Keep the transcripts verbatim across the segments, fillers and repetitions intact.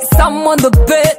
some on the bed.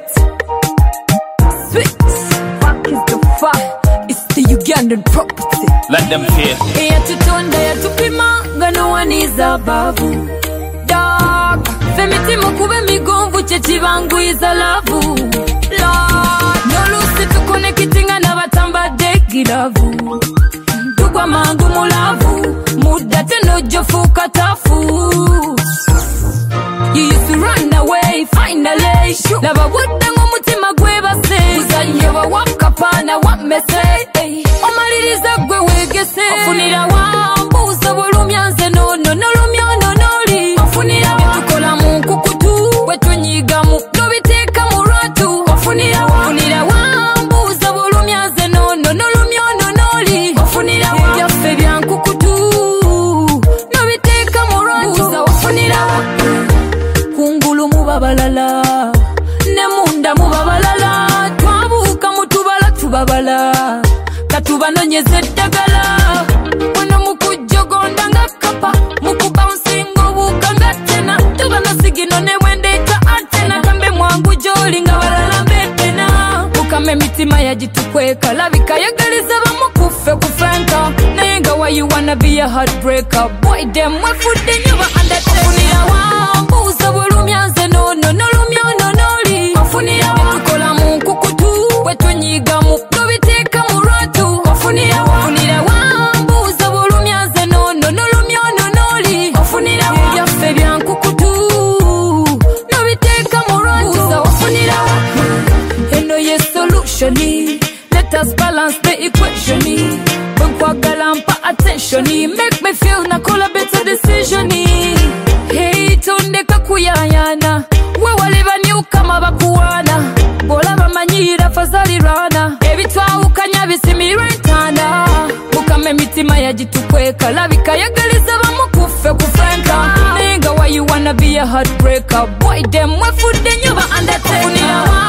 Sweet, fuck is the fuck. It's the Ugandan property. Let them fear. Iya tutonda ya tupima, ngano waniza bavu. Dog, femiti mukube migonvu chechi bangu iza lavu. Lord, no lusi tukone kitinga na batamba degi lavu. Tugwa mangu mulavu, muda teno jofu katafu. You used to run away, finally. Lava wudango mutima gwe base. Uzanye wa wakapana wa mese. Omaliriza gwe wegese. Ofunira wambuza bulumyanze no no no lumyo no noli. Ofunira wetukola munkukutu. Wetunyigamu nobiteka muratu. Ofunira ofunira wambuza bulumyanze no no no lumyo no noli. Ofunira yafe byankukutu. Nobiteka muratu. Ofunira kungulu mubabalala nemunda mubabalala twabuka mutubala tubabala katubanonyeze ddagala wano mukujogonda nga kapa mukubouncing obukanga tena tubanasingino ne wendeka atena kambe mwangu joli nga balala mbetena mukame emitima yagitukweka labika yagaliza bamukufe kufenka naye nga why you wanna be a heartbreaker boy dem wefudde nyoba undertaker wambuza bulumyanze no no no lumyo no noli ofunira wetukola munkukutu wetunyigamu nobiteka muratu ofunira ofunira wambuza bulumyanze no no no lumyo no noli ofunira yaffe byankukutu nobiteka muratu ofunira eno ye solution. Let us balance the equation. Bunkwagala mpa attention. Make me feel na call a better decision. Hey, tondeka kuyayana. We waliva nyukama bakuwana. Bola bamanyira fazali rana. Ebitwa ukanya bisimire ntanda. Mukame mitima yagitukweka. Labika yagaliza bamukufe kufenka. Nenga why you wanna be a heartbreaker. Boy dem wefudde nyoba undertaker.